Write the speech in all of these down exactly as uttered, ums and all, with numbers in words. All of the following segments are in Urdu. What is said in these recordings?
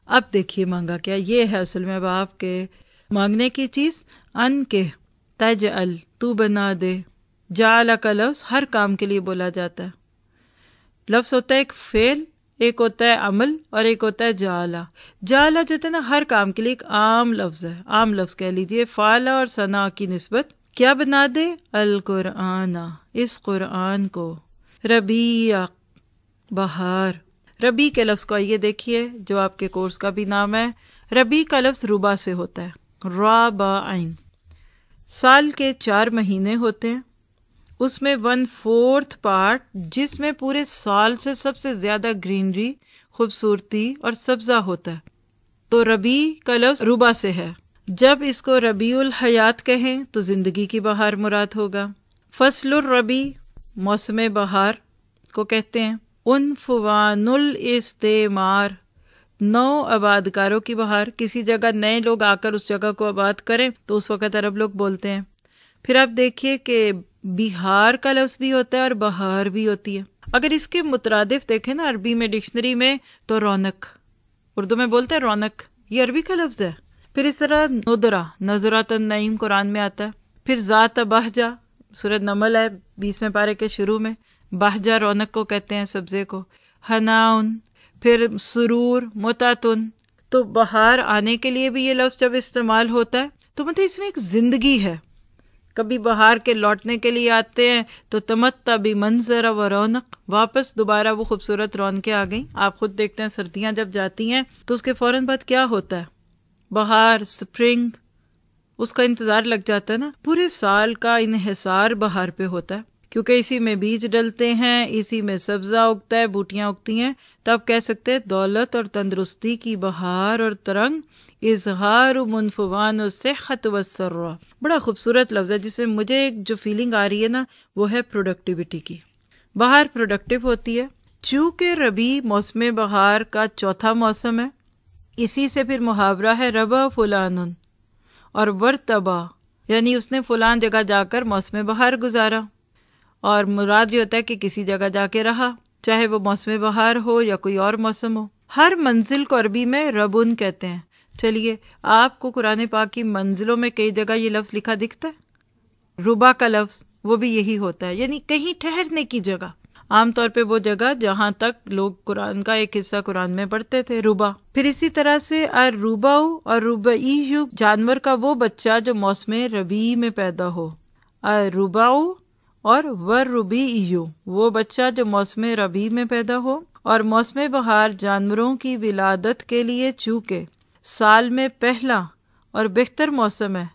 اب دیکھیے مانگا کیا، یہ ہے اصل میں باپ کے مانگنے کی چیز. ان کے تجعل تو بنا دے. جعل کا لفظ ہر کام کے لیے بولا جاتا ہے. لفظ ہوتا ہے ایک فعل، ایک ہوتا ہے عمل، اور ایک ہوتا ہے جعلا. جعلا جو ہے نا ہر کام کے لیے ایک عام لفظ ہے، عام لفظ کہہ لیجئے. فعل اور ثنا کی نسبت کیا بنا دے؟ القرآن، اس قرآن کو. ربیع، بہار. ربیع کے لفظ کو آئیے دیکھیے جو آپ کے کورس کا بھی نام ہے. ربیع کا لفظ ربا سے ہوتا ہے، را با عین. سال کے چار مہینے ہوتے ہیں، اس میں ون فورتھ پارٹ جس میں پورے سال سے سب سے زیادہ گرینری، خوبصورتی اور سبزہ ہوتا ہے، تو ربیع کا لفظ ربا سے ہے. جب اس کو ربیع الحیات کہیں تو زندگی کی بہار مراد ہوگا. فصل الربیع، موسم بہار کو کہتے ہیں. عنفوان الاستعمار، نو آباد کاروں کی بہار. کسی جگہ نئے لوگ آ کر اس جگہ کو آباد کریں تو اس وقت عرب لوگ بولتے ہیں. پھر آپ دیکھیے کہ بہار کا لفظ بھی ہوتا ہے اور بہار بھی ہوتی ہے. اگر اس کے مترادف دیکھیں نا عربی میں ڈکشنری میں تو رونق، اردو میں بولتے ہیں رونق، یہ عربی کا لفظ ہے. پھر اس طرح ندرہ، نظرۃ النعیم قرآن میں آتا ہے. پھر ذات بہجہ، سورۃ نمل ہے بیسویں پارے کے شروع میں. بہجہ رونق کو کہتے ہیں، سبزے کو. حناؤن، پھر سرور، متعتن. تو بہار آنے کے لیے بھی یہ لفظ جب استعمال ہوتا ہے تو مطلب اس میں ایک زندگی ہے. کبھی بہار کے لوٹنے کے لیے آتے ہیں تو تمتع بمنظر و رونق، واپس دوبارہ وہ خوبصورت رونقیں آ گئیں. آپ خود دیکھتے ہیں سردیاں جب جاتی ہیں تو اس کے فوراً بعد کیا ہوتا ہے؟ بہار، سپرنگ، اس کا انتظار لگ جاتا ہے نا. پورے سال کا انحصار بہار پہ ہوتا ہے کیونکہ اسی میں بیج ڈلتے ہیں، اسی میں سبزہ اگتا ہے، بوٹیاں اگتی ہیں. تب کہہ سکتے ہیں دولت اور تندرستی کی بہار اور ترنگ، اظہار منفوان الصحت والسرہ. بڑا خوبصورت لفظ ہے جس میں مجھے جو فیلنگ آ رہی ہے نا وہ ہے پروڈکٹیوٹی کی. بہار پروڈکٹیو ہوتی ہے. چونکہ ربیع موسم بہار کا چوتھا موسم ہے، اسی سے پھر محاورہ ہے ربا فلان اور ورتبا، یعنی اس نے فلان جگہ جا کر موسم بہار گزارا. اور مراد یہ ہوتا ہے کہ کسی جگہ جا کے رہا، چاہے وہ موسم بہار ہو یا کوئی اور موسم ہو. ہر منزل کو عربی میں ربن کہتے ہیں. چلیے آپ کو قرآن پاک کی منزلوں میں کئی جگہ یہ لفظ لکھا دکھتا ہے. ربا کا لفظ وہ بھی یہی ہوتا ہے، یعنی کہیں ٹھہرنے کی جگہ. عام طور پہ وہ جگہ جہاں تک لوگ قرآن کا ایک حصہ قرآن میں پڑھتے تھے، ربا. پھر اسی طرح سے الربا اور ربعی، جانور کا وہ بچہ جو موسم ربیع میں پیدا ہو. الربا اور والربیع، وہ بچہ جو موسم ربیع میں پیدا ہو. اور موسم بہار جانوروں کی ولادت کے لیے چونکہ سال میں پہلا اور بہتر موسم ہے،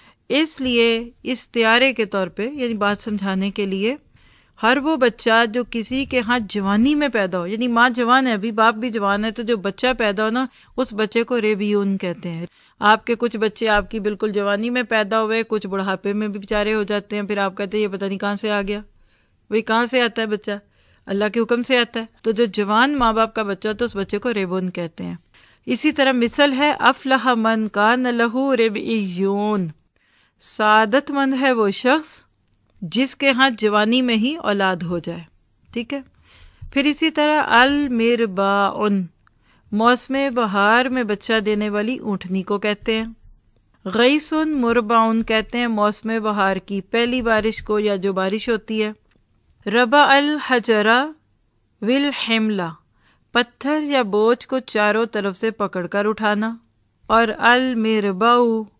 اس لیے استعارے کے طور پہ، یعنی بات سمجھانے کے لیے، ہر وہ بچہ جو کسی کے ہاں جوانی میں پیدا ہو، یعنی ماں جوان ہے ابھی، باپ بھی جوان ہے، تو جو بچہ پیدا ہو نا اس بچے کو ریبیون کہتے ہیں. آپ کے کچھ بچے آپ کی بالکل جوانی میں پیدا ہوئے، کچھ بڑھاپے میں بھی بیچارے ہو جاتے ہیں، پھر آپ کہتے ہیں یہ پتہ نہیں کہاں سے آ گیا. وہی کہاں سے آتا ہے بچہ؟ اللہ کے حکم سے آتا ہے. تو جو جوان ماں باپ کا بچہ تو اس بچے کو ریبون کہتے ہیں. اسی طرح مثل ہے افلح من کان لہ ربعیون، سعادت مند ہے وہ شخص جس کے ہاں جوانی میں ہی اولاد ہو جائے. ٹھیک ہے. پھر اسی طرح المرباعن، موسم بہار میں بچہ دینے والی اونٹنی کو کہتے ہیں. غیثن مربعن کہتے ہیں موسم بہار کی پہلی بارش کو یا جو بارش ہوتی ہے. ربع الحجرہ والحملہ، پتھر یا بوجھ کو چاروں طرف سے پکڑ کر اٹھانا. اور المربع،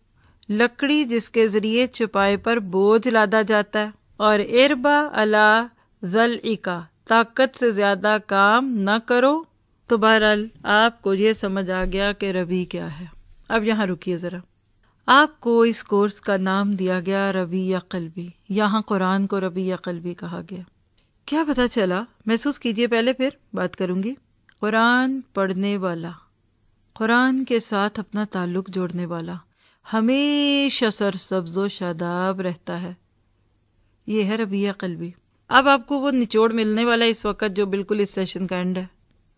لکڑی جس کے ذریعے چوپائے پر بوجھ لادا جاتا ہے. اور اربع علی ضلعک، طاقت سے زیادہ کام نہ کرو. تو بہرحال آپ کو یہ سمجھ آ گیا کہ ربیع کیا ہے. اب یہاں رکیے ذرا. آپ کو اس کورس کا نام دیا گیا ربیع قلبی، یہاں قرآن کو ربیع قلبی کہا گیا. کیا پتا چلا؟ محسوس کیجئے، پہلے پھر بات کروں گی. قرآن پڑھنے والا، قرآن کے ساتھ اپنا تعلق جوڑنے والا ہمیشہ سرسبز و شاداب رہتا ہے. یہ ہے ربیع قلبی. اب آپ کو وہ نچوڑ ملنے والا اس وقت جو بالکل اس سیشن کا اینڈ ہے.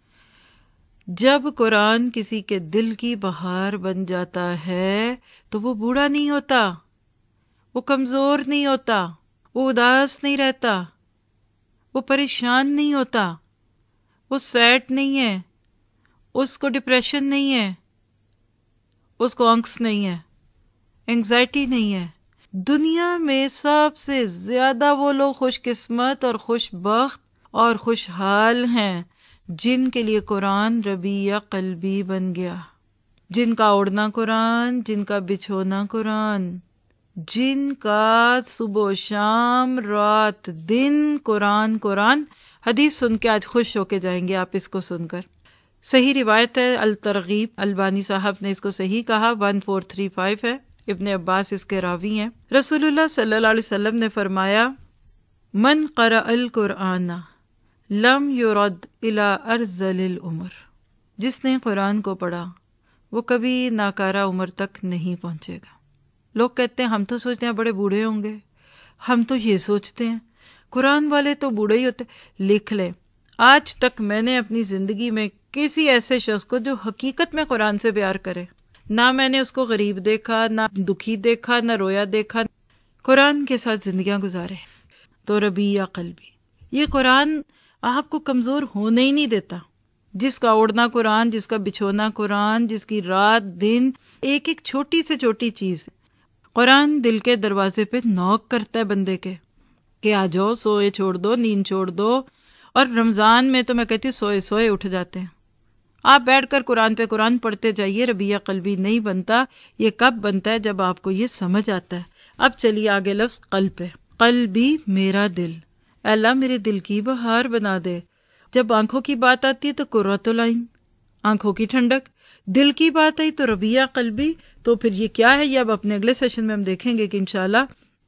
جب قرآن کسی کے دل کی بہار بن جاتا ہے تو وہ بوڑھا نہیں ہوتا، وہ کمزور نہیں ہوتا، وہ اداس نہیں رہتا، وہ پریشان نہیں ہوتا، وہ سیٹ نہیں ہے. اس کو ڈپریشن نہیں ہے، اس کو انکس نہیں ہے، اینگزائٹی نہیں ہے. دنیا میں سب سے زیادہ وہ لوگ خوش قسمت اور خوش بخت اور خوشحال ہیں جن کے لیے قرآن ربیع قلبی بن گیا، جن کا اوڑھنا قرآن، جن کا بچھونا قرآن، جن کا صبح و شام رات دن قرآن قرآن. حدیث سن کے آج خوش ہو کے جائیں گے آپ اس کو سن کر. صحیح روایت ہے، الترغیب، البانی صاحب نے اس کو صحیح کہا، ون فور تھری فائیو ہے، ابن عباس اس کے راوی ہیں. رسول اللہ صلی اللہ علیہ وسلم نے فرمایا، من قرأ القرآن لم یرد الی ارذل العمر، جس نے قرآن کو پڑھا وہ کبھی ناکارہ عمر تک نہیں پہنچے گا. لوگ کہتے ہیں ہم تو سوچتے ہیں بڑے بوڑھے ہوں گے، ہم تو یہ سوچتے ہیں قرآن والے تو بوڑھے ہی ہوتے. لکھ لے، آج تک میں نے اپنی زندگی میں کسی ایسے شخص کو جو حقیقت میں قرآن سے پیار کرے، نہ میں نے اس کو غریب دیکھا، نہ دکھی دیکھا، نہ رویا دیکھا، قرآن کے ساتھ زندگیاں گزارے. تو ربیع قلبی، یہ قرآن آپ کو کمزور ہونے ہی نہیں دیتا. جس کا اوڑھنا قرآن، جس کا بچھونا قرآن، جس کی رات دن ایک ایک چھوٹی سے چھوٹی چیز، قرآن دل کے دروازے پہ نوک کرتا ہے بندے کے کہ آ جاؤ، سوئے چھوڑ دو، نیند چھوڑ دو. اور رمضان میں تو میں کہتی ہوں سوئے سوئے اٹھ جاتے ہیں. آپ بیٹھ کر قرآن پہ قرآن پڑھتے جائیے. ربیع قلبی نہیں بنتا. یہ کب بنتا ہے؟ جب آپ کو یہ سمجھ آتا ہے. اب چلیے آگے لفظ قلب پہ. قلبی میرا دل، اے اللہ میرے دل کی بہار بنا دے. جب آنکھوں کی بات آتی ہے تو قرۃ العین، آنکھوں کی ٹھنڈک. دل کی بات آئی تو ربیع قلبی. تو پھر یہ کیا ہے؟ یہ اب اپنے اگلے سیشن میں ہم دیکھیں گے کہ انشاءاللہ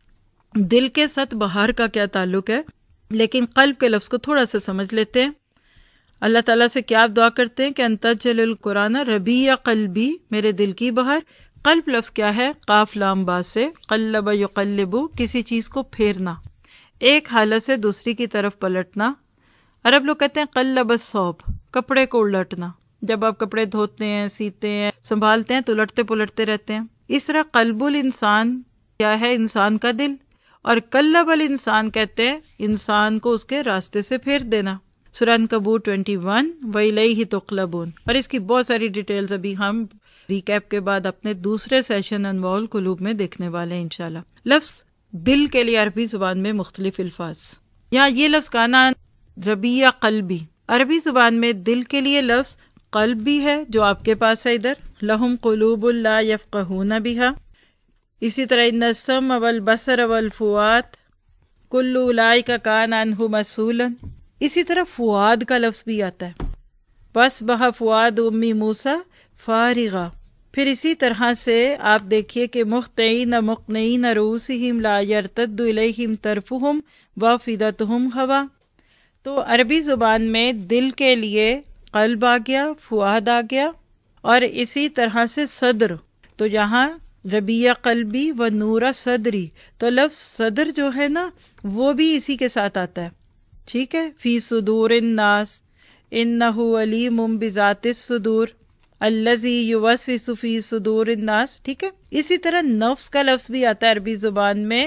دل کے ساتھ بہار کا کیا تعلق ہے. لیکن قلب کے لفظ کو تھوڑا سا سمجھ لیتے ہیں. اللہ تعالیٰ سے کیا دعا کرتے ہیں کہ انتجل القرآن ربیع قلبی، میرے دل کی بہار. قلب لفظ کیا ہے؟ قاف لام با سے قلب یقلب، کسی چیز کو پھیرنا، ایک حالت سے دوسری کی طرف پلٹنا. عرب لوگ کہتے ہیں قلب الثوب، کپڑے کو الٹنا. جب آپ کپڑے دھوتے ہیں، سیتے ہیں، سنبھالتے ہیں تو الٹتے پلٹتے رہتے ہیں. اس طرح قلب الانسان کیا ہے؟ انسان کا دل. اور قلب الانسان کہتے ہیں انسان کو اس کے راستے سے پھیر دینا. سورہ عنکبوت اکیس، وَإِلَيْهِ تُقْلَبُونَ. اور اس کی بہت ساری ڈیٹیلز ابھی ہم ریکیپ کے بعد اپنے دوسرے سیشن انواع القلوب میں دیکھنے والے ہیں انشاءاللہ. لفظ دل کے لیے عربی زبان میں مختلف الفاظ. یہاں یہ لفظ کہنا ربیع قلبی، عربی زبان میں دل کے لیے لفظ قلب بھی ہے جو آپ کے پاس ہے ادھر، لہم قلوب لا یفقہون بہا. اسی طرح ان السمع والبصر والفؤاد کل اولئک کان عنہ مسئولا. اسی طرح فؤاد کا لفظ بھی آتا ہے، بس بہا فؤاد امی موسیٰ فارغا. پھر اسی طرح سے آپ دیکھیے کہ مخطئین مقنعین رؤوسہم لا یرتد الیہم طرفہم وافئدتہم ہوا. تو عربی زبان میں دل کے لیے قلب آ گیا، فؤاد آ گیا، اور اسی طرح سے صدر. تو یہاں ربیع قلبی و نور صدری، تو لفظ صدر جو ہے نا وہ بھی اسی کے ساتھ آتا ہے. ٹھیک ہے، فی صدور الناس انہ علیم بذات الصدور الذی یوسوس فی صدور الناس. ٹھیک ہے، اسی طرح نفس کا لفظ بھی آتا ہے عربی زبان میں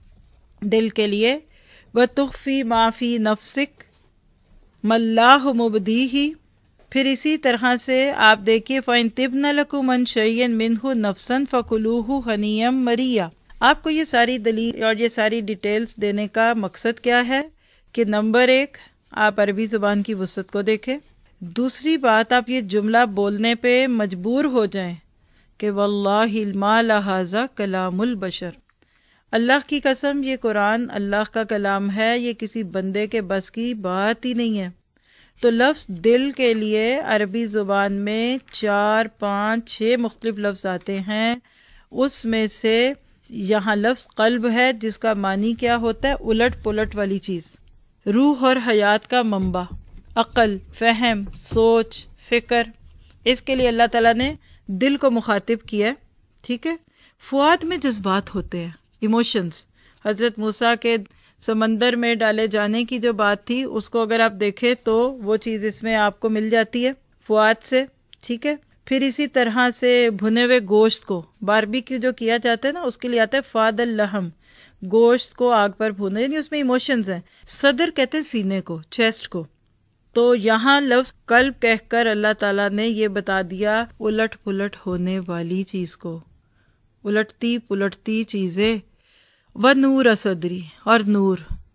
دل کے لیے، وتخفی ما فی نفسک ما اللہ مبدیہ. پھر اسی طرح سے آپ دیکھیے فَإِن طِبْنَ لَكُمْ عَنْ شَيْءٍ مِّنْهُ نَفْسًا فَكُلُوهُ ہَنِيًّا مَرِيًّا. آپ کو یہ ساری دلیل اور یہ ساری ڈیٹیلز دینے کا مقصد کیا ہے کہ نمبر ایک آپ عربی زبان کی وسعت کو دیکھیں. دوسری بات، آپ یہ جملہ بولنے پہ مجبور ہو جائیں کہ واللہ ما لہذا کلام البشر، اللہ کی قسم یہ قرآن اللہ کا کلام ہے، یہ کسی بندے کے بس کی بات ہی نہیں ہے. تو لفظ دل کے لیے عربی زبان میں چار پانچ چھ مختلف لفظ آتے ہیں. اس میں سے یہاں لفظ قلب ہے جس کا معنی کیا ہوتا ہے؟ الٹ پلٹ والی چیز، روح اور حیات کا منبع، عقل، فہم، سوچ، فکر. اس کے لیے اللہ تعالیٰ نے دل کو مخاطب کیا. ٹھیک ہے، فؤاد میں جذبات ہوتے ہیں، ایموشنز. حضرت موسیٰ کے سمندر میں ڈالے جانے کی جو بات تھی اس کو اگر آپ دیکھیں تو وہ چیز اس میں آپ کو مل جاتی ہے فؤاد سے. ٹھیک ہے، پھر اسی طرح سے بھنے ہوئے گوشت کو باربیکیو جو کیا جاتا ہے نا اس کے لیے آتا ہے فاد اللحم، گوشت کو آگ پر بھونا، یعنی اس میں ایموشنز ہیں. صدر کہتے ہیں سینے کو، چیسٹ کو. تو یہاں لفظ قلب کہہ کر اللہ تعالیٰ نے یہ بتا دیا الٹ پلٹ ہونے والی چیز کو، الٹتی پلٹتی چیزیں. و نور صدری، اور نور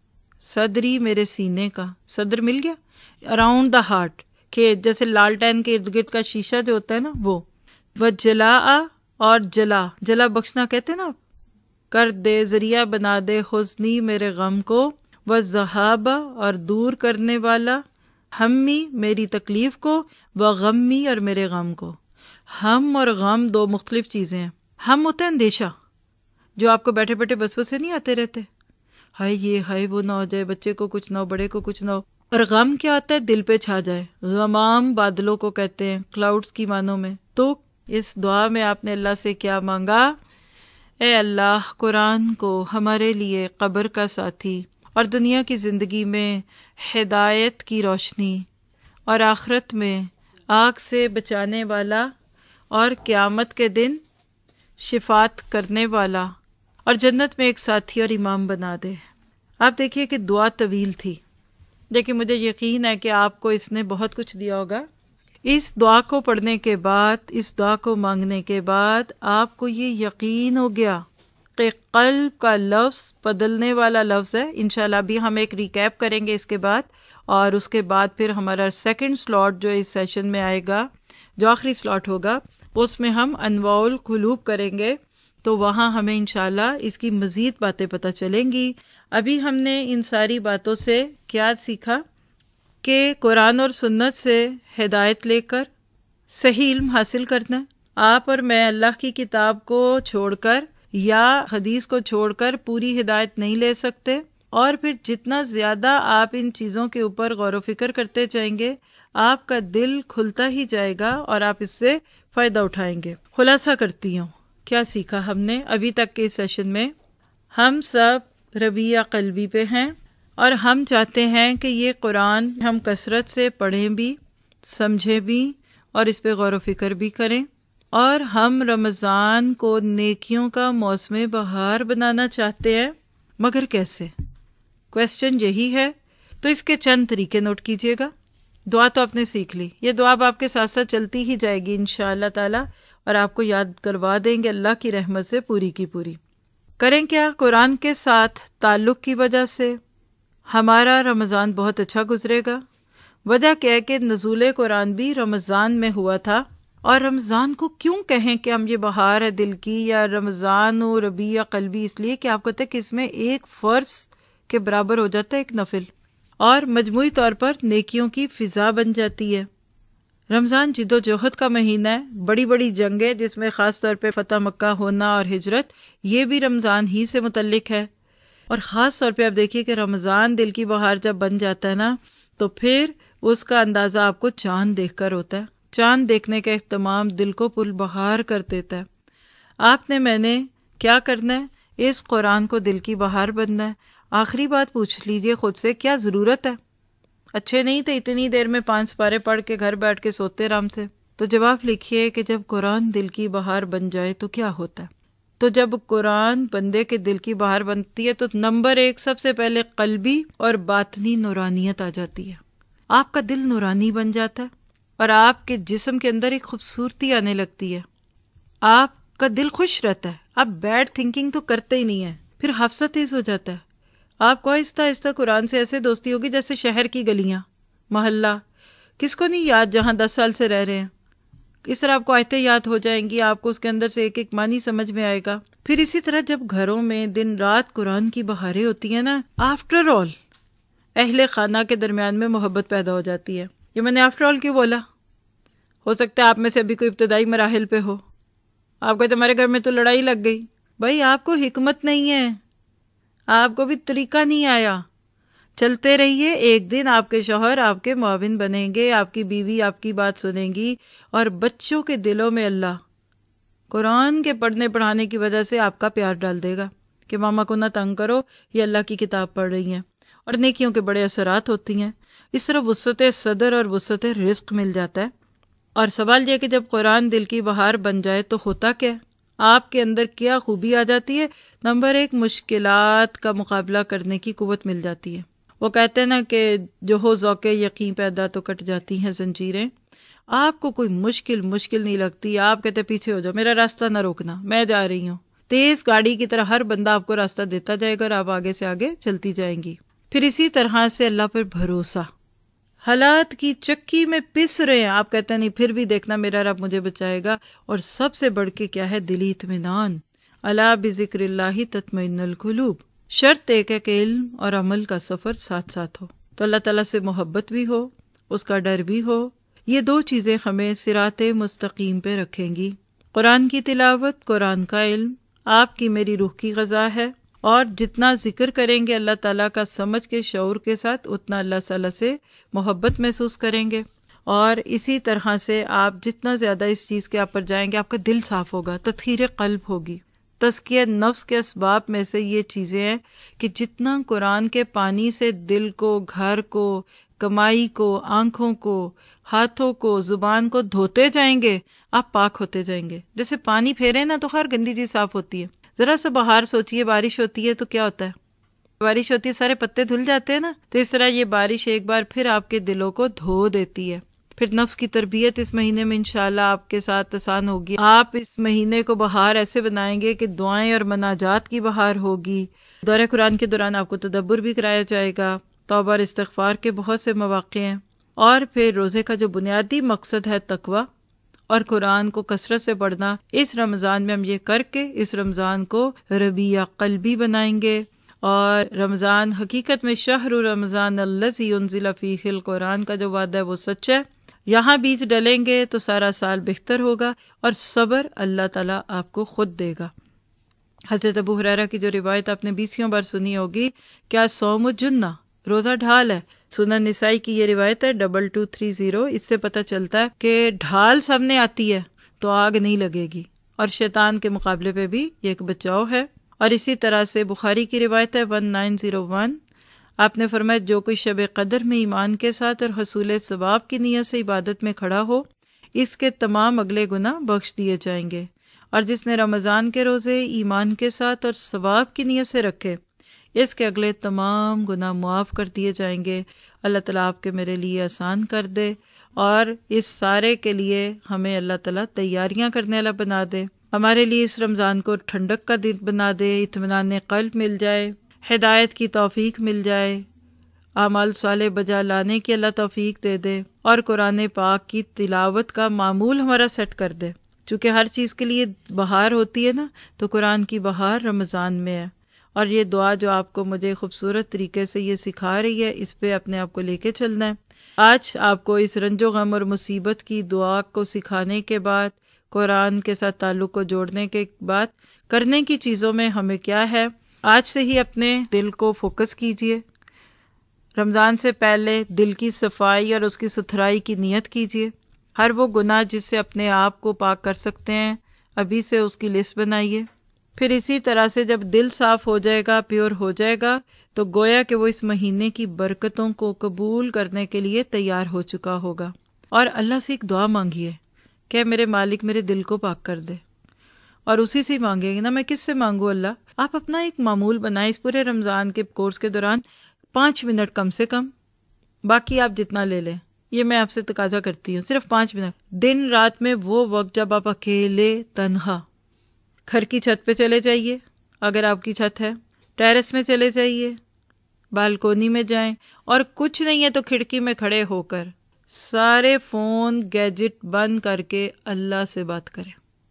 صدری میرے سینے کا، صدر مل گیا اراؤنڈ دا ہارٹ، کہ جیسے لالٹین کے ارد گرد کا شیشہ جو ہوتا ہے نا وہ. و جلا، اور جلا جلا بخشنا کہتے ہیں نا، کر دے ذریعہ بنا دے حزنی میرے غم کو. و ذہاب، اور دور کرنے والا، ہمی میری تکلیف کو، و غمی اور میرے غم کو. ہم اور غم دو مختلف چیزیں ہیں. ہم ہوتا ہے اندیشہ، جو آپ کو بیٹھے بیٹھے وسوسے نہیں آتے رہتے، ہائے یہ ہائے وہ نہ ہو جائے، بچے کو کچھ نہ ہو، بڑے کو کچھ نہ ہو. اور غم کیا ہوتا ہے؟ دل پہ چھا جائے. غمام بادلوں کو کہتے ہیں، کلاؤڈز کی معنوں میں. تو اس دعا میں آپ نے اللہ سے کیا مانگا؟ اے اللہ، قرآن کو ہمارے لیے قبر کا ساتھی اور دنیا کی زندگی میں ہدایت کی روشنی اور آخرت میں آگ سے بچانے والا اور قیامت کے دن شفاعت کرنے والا اور جنت میں ایک ساتھی اور امام بنا دے. آپ دیکھیے کہ دعا طویل تھی، لیکن مجھے یقین ہے کہ آپ کو اس نے بہت کچھ دیا ہوگا. اس دعا کو پڑھنے کے بعد، اس دعا کو مانگنے کے بعد آپ کو یہ یقین ہو گیا کہ قلب کا لفظ بدلنے والا لفظ ہے. انشاءاللہ بھی ہم ایک ریکیپ کریں گے اس کے بعد، اور اس کے بعد پھر ہمارا سیکنڈ سلاٹ جو اس سیشن میں آئے گا، جو آخری سلاٹ ہوگا، اس میں ہم انواع القلوب کریں گے. تو وہاں ہمیں انشاءاللہ اس کی مزید باتیں پتہ چلیں گی. ابھی ہم نے ان ساری باتوں سے کیا سیکھا؟ کہ قرآن اور سنت سے ہدایت لے کر صحیح علم حاصل کرنا. آپ اور میں اللہ کی کتاب کو چھوڑ کر یا حدیث کو چھوڑ کر پوری ہدایت نہیں لے سکتے، اور پھر جتنا زیادہ آپ ان چیزوں کے اوپر غور و فکر کرتے جائیں گے، آپ کا دل کھلتا ہی جائے گا اور آپ اس سے فائدہ اٹھائیں گے. خلاصہ کرتی ہوں، کیا سیکھا ہم نے ابھی تک کے سیشن میں؟ ہم سب ربیہ قلبی پہ ہیں، اور ہم چاہتے ہیں کہ یہ قرآن ہم کثرت سے پڑھیں بھی، سمجھیں بھی، اور اس پہ غور و فکر بھی کریں. اور ہم رمضان کو نیکیوں کا موسم بہار بنانا چاہتے ہیں، مگر کیسے؟ کویسچن یہی ہے. تو اس کے چند طریقے نوٹ کیجئے گا. دعا تو آپ نے سیکھ لی، یہ دعا آپ کے ساتھ ساتھ چلتی ہی جائے گی انشاءاللہ تعالی، اور آپ کو یاد کروا دیں گے اللہ کی رحمت سے پوری کی پوری. کریں کیا؟ قرآن کے ساتھ تعلق کی وجہ سے ہمارا رمضان بہت اچھا گزرے گا. وجہ کیا ہے کہ نزول قرآن بھی رمضان میں ہوا تھا. اور رمضان کو کیوں کہیں کہ ہم یہ بہار ہے دل کی، یا رمضان و ربیع قلبی؟ اس لیے کہ آپ کو پتہ ہے کہ اس میں ایک فرض کے برابر ہو جاتا ہے ایک نفل، اور مجموعی طور پر نیکیوں کی فضا بن جاتی ہے. رمضان جد و جہد کا مہینہ ہے، بڑی بڑی جنگیں جس میں خاص طور پہ فتح مکہ ہونا اور ہجرت، یہ بھی رمضان ہی سے متعلق ہے. اور خاص طور پہ آپ دیکھیے کہ رمضان دل کی بہار جب بن جاتا ہے نا، تو پھر اس کا اندازہ آپ کو چاند دیکھ کر ہوتا ہے. چاند دیکھنے کا اہتمام دل کو پل بہار کر دیتا ہے. آپ نے میں نے کیا کرنا ہے؟ اس قرآن کو دل کی بہار بننا ہے. آخری بات پوچھ لیجئے خود سے، کیا ضرورت ہے؟ اچھے نہیں تھے اتنی دیر میں پانچ سپارے پڑھ کے گھر بیٹھ کے سوتے آرام سے؟ تو جواب لکھیے کہ جب قرآن دل کی بہار بن جائے تو کیا ہوتا ہے. تو جب قرآن بندے کے دل کی بہار بنتی ہے تو نمبر ایک سب سے پہلے قلبی اور باطنی نورانیت آ جاتی ہے. آپ کا دل نورانی بن جاتا ہے، اور آپ کے جسم کے اندر ایک خوبصورتی آنے لگتی ہے. آپ کا دل خوش رہتا ہے، آپ بیڈ تھنکنگ تو کرتے ہی نہیں ہیں. پھر حافظہ تیز ہو جاتا ہے. آپ کو آہستہ آہستہ قرآن سے ایسے دوستی ہوگی جیسے شہر کی گلیاں، محلہ. کس کو نہیں یاد جہاں دس سال سے رہ رہے ہیں؟ اس طرح آپ کو آیتیں یاد ہو جائیں گی، آپ کو اس کے اندر سے ایک ایک معنی سمجھ میں آئے گا. پھر اسی طرح جب گھروں میں دن رات قرآن کی بہاریں ہوتی ہیں نا، آفٹر آل اہل خانہ کے درمیان میں محبت پیدا ہو جاتی ہے. یہ میں نے آفٹر آل کیوں بولا؟ ہو سکتا ہے آپ میں سے ابھی کوئی ابتدائی مراحل پہ ہو، آپ کہتے ہمارے گھر میں تو لڑائی لگ گئی. بھائی آپ کو حکمت نہیں ہے، آپ کو بھی طریقہ نہیں آیا. چلتے رہیے، ایک دن آپ کے شوہر آپ کے معاون بنیں گے، آپ کی بیوی آپ کی بات سنیں گی، اور بچوں کے دلوں میں اللہ قرآن کے پڑھنے پڑھانے کی وجہ سے آپ کا پیار ڈال دے گا کہ ماما کو نہ تنگ کرو، یہ اللہ کی کتاب پڑھ رہی ہیں. اور نیکیوں کے بڑے اثرات ہوتی ہیں. اس طرح وسعت صدر اور وسعت رزق مل جاتا ہے. اور سوال یہ کہ جب قرآن دل کی بہار بن جائے تو ہوتا کیا؟ آپ کے اندر کیا خوبی آ جاتی ہے؟ نمبر ایک، مشکلات کا مقابلہ کرنے کی قوت مل جاتی ہے. وہ کہتے ہیں نا کہ جو ہو ذوق یقین پیدا تو کٹ جاتی ہیں زنجیریں. آپ کو کوئی مشکل مشکل نہیں لگتی، آپ کہتے پیچھے ہو جاؤ، میرا راستہ نہ روکنا، میں جا رہی ہوں. تیز گاڑی کی طرح ہر بندہ آپ کو راستہ دیتا جائے گا اور آپ آگے سے آگے چلتی جائیں گی. پھر اسی طرح سے اللہ پر بھروسہ. حالات کی چکی میں پس رہے ہیں، آپ کہتے ہیں نہیں پھر بھی دیکھنا میرا رب مجھے بچائے گا. اور سب سے بڑھ کے کیا ہے؟ دلی اطمینان. الا بذکر اللہ تطمئن القلوب. شرط ایک ہے کہ علم اور عمل کا سفر ساتھ ساتھ ہو، تو اللہ تعالیٰ سے محبت بھی ہو، اس کا ڈر بھی ہو. یہ دو چیزیں ہمیں صراط مستقیم پہ رکھیں گی. قرآن کی تلاوت، قرآن کا علم آپ کی میری روح کی غذا ہے، اور جتنا ذکر کریں گے اللہ تعالیٰ کا سمجھ کے شعور کے ساتھ، اتنا اللہ تعالیٰ سے محبت محسوس کریں گے. اور اسی طرح سے آپ جتنا زیادہ اس چیز کے آپ پر جائیں گے، آپ کا دل صاف ہوگا، تطہیر قلب ہوگی. تزکیہ نفس کے اسباب میں سے یہ چیزیں ہیں کہ جتنا قرآن کے پانی سے دل کو، گھر کو، کمائی کو، آنکھوں کو، ہاتھوں کو، زبان کو دھوتے جائیں گے، آپ پاک ہوتے جائیں گے. جیسے پانی پھیرے نا تو ہر گندی چیز صاف ہوتی ہے. ذرا سا باہر سوچئے، بارش ہوتی ہے تو کیا ہوتا ہے؟ بارش ہوتی ہے سارے پتے دھل جاتے ہیں نا. تو اس طرح یہ بارش ایک بار پھر آپ کے دلوں کو دھو دیتی ہے. پھر نفس کی تربیت اس مہینے میں انشاءاللہ آپ کے ساتھ آسان ہوگی. آپ اس مہینے کو بہار ایسے بنائیں گے کہ دعائیں اور مناجات کی بہار ہوگی. دورہ قرآن کے دوران آپ کو تدبر بھی کرایا جائے گا. توبہ اور استغفار کے بہت سے مواقع ہیں. اور پھر روزے کا جو بنیادی مقصد ہے تقوی اور قرآن کو کثرت سے پڑھنا، اس رمضان میں ہم یہ کر کے اس رمضان کو ربیع قلبی بنائیں گے. اور رمضان حقیقت میں شہر رمضان الذی انزل فیہ القرآن کا جو وعدہ ہے وہ سچ ہے. یہاں بیج ڈلیں گے تو سارا سال بہتر ہوگا، اور صبر اللہ تعالیٰ آپ کو خود دے گا. حضرت ابو ہریرہ کی جو روایت آپ نے بیسیوں بار سنی ہوگی، کیا صوم جنہ، روزہ ڈھال ہے. سنن نسائی کی یہ روایت ہے ڈبل ٹو تھری زیرو. اس سے پتہ چلتا ہے کہ ڈھال سامنے آتی ہے تو آگ نہیں لگے گی، اور شیطان کے مقابلے پہ بھی یہ ایک بچاؤ ہے. اور اسی طرح سے بخاری کی روایت ہے ون نائن زیرو ون. آپ نے فرمایا جو کوئی شب قدر میں ایمان کے ساتھ اور حصول ثواب کی نیت سے عبادت میں کھڑا ہو، اس کے تمام اگلے گناہ بخش دیے جائیں گے. اور جس نے رمضان کے روزے ایمان کے ساتھ اور ثواب کی نیت سے رکھے، اس کے اگلے تمام گناہ معاف کر دیے جائیں گے. اللہ تعالیٰ آپ کے میرے لیے آسان کر دے، اور اس سارے کے لیے ہمیں اللہ تعالیٰ تیاریاں کرنے والا بنا دے. ہمارے لیے اس رمضان کو ٹھنڈک کا دن بنا دے، اطمینان قلب مل جائے، ہدایت کی توفیق مل جائے، اعمال صالح بجا لانے کی اللہ توفیق دے دے، اور قرآن پاک کی تلاوت کا معمول ہمارا سیٹ کر دے. چونکہ ہر چیز کے لیے بہار ہوتی ہے نا، تو قرآن کی بہار رمضان میں ہے. اور یہ دعا جو آپ کو مجھے خوبصورت طریقے سے یہ سکھا رہی ہے، اس پہ اپنے آپ کو لے کے چلنا ہے. آج آپ کو اس رنج و غم اور مصیبت کی دعا کو سکھانے کے بعد، قرآن کے ساتھ تعلق کو جوڑنے کے بعد، کرنے کی چیزوں میں ہمیں کیا ہے؟ آج سے ہی اپنے دل کو فوکس کیجئے. رمضان سے پہلے دل کی صفائی اور اس کی ستھرائی کی نیت کیجئے. ہر وہ گناہ جس سے اپنے آپ کو پاک کر سکتے ہیں، ابھی سے اس کی لسٹ بنائیے. پھر اسی طرح سے جب دل صاف ہو جائے گا، پیور ہو جائے گا، تو گویا کہ وہ اس مہینے کی برکتوں کو قبول کرنے کے لیے تیار ہو چکا ہوگا. اور اللہ سے ایک دعا مانگیے کہ میرے مالک میرے دل کو پاک کر دے، اور اسی سے مانگیں گے نا. میں کس سے مانگوں اللہ؟ آپ اپنا ایک معمول بنائیں اس پورے رمضان کے کورس کے دوران، پانچ منٹ کم سے کم، باقی آپ جتنا لے لیں. یہ میں آپ سے تقاضا کرتی ہوں، صرف پانچ منٹ دن رات میں. وہ وقت جب آپ اکیلے تنہا گھر کی چھت پہ چلے جائیے، اگر آپ کی چھت ہے، ٹیرس میں چلے جائیے، بالکونی میں جائیں، اور کچھ نہیں ہے تو کھڑکی میں کھڑے ہو کر سارے فون گیجٹ بند کر کے اللہ سے بات کریں.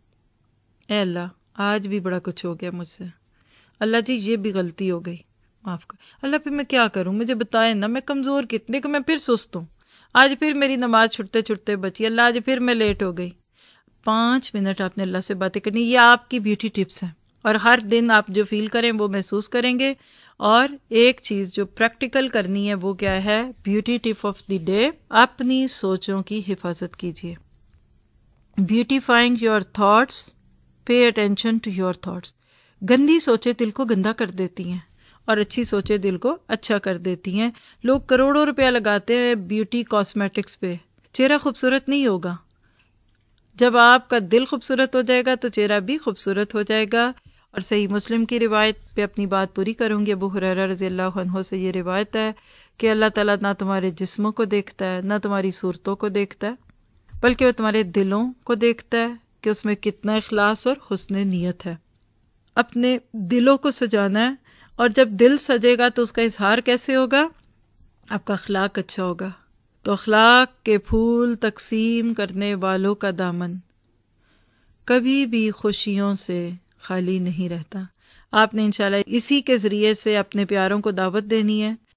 اے اللہ، آج بھی بڑا کچھ ہو گیا مجھ سے. اللہ جی یہ بھی غلطی ہو گئی، معاف کر. اللہ پھر میں کیا کروں؟ مجھے بتائیں نا، میں کمزور کتنے کہ میں پھر سست ہوں. آج پھر میری نماز چھٹتے چھٹتے بچی. اللہ آج پھر میں لیٹ ہو گئی. پانچ منٹ آپ نے اللہ سے باتیں کرنی. یہ آپ کی بیوٹی ٹپس ہیں، اور ہر دن آپ جو فیل کریں وہ محسوس کریں گے. اور ایک چیز جو پریکٹیکل کرنی ہے وہ کیا ہے؟ Beauty tip of the day, اپنی سوچوں کی حفاظت کیجیے. Beautifying your thoughts, pay attention to your thoughts. گندی سوچیں دل کو گندا کر دیتی ہیں، اور اچھی سوچیں دل کو اچھا کر دیتی ہیں. لوگ کروڑوں روپیہ لگاتے ہیں بیوٹی کاسمیٹکس پہ، چہرہ خوبصورت نہیں ہوگا. جب آپ کا دل خوبصورت ہو جائے گا تو چہرہ بھی خوبصورت ہو جائے گا. اور صحیح مسلم کی روایت پہ اپنی بات پوری کروں گی. ابو ہریرہ رضی اللہ عنہ سے یہ روایت ہے کہ اللہ تعالیٰ نہ تمہارے جسموں کو دیکھتا ہے نہ تمہاری صورتوں کو دیکھتا ہے، بلکہ وہ تمہارے دلوں کو دیکھتا ہے کہ اس میں کتنا اخلاص اور حسن نیت ہے. اپنے دلوں کو سجانا ہے، اور جب دل سجے گا تو اس کا اظہار کیسے ہوگا؟ آپ کا اخلاق اچھا ہوگا. تو اخلاق کے پھول تقسیم کرنے والوں کا دامن کبھی بھی خوشیوں سے خالی نہیں رہتا. آپ نے انشاءاللہ اسی کے ذریعے سے اپنے پیاروں کو دعوت دینی ہے